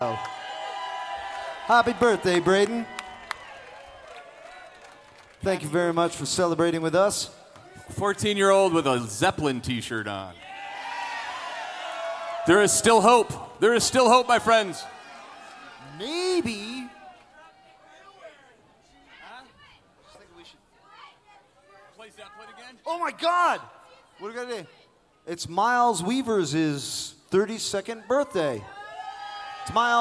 Happy birthday, Braden. Thank you very much for celebrating with us. 14-year-old with a Zeppelin t-shirt on. There is still hope. There is still hope, my friends. Maybe. Play Zeppelin again? Oh my God! What are we gonna do? It's Miles Weaver's 32nd birthday. It's Miles.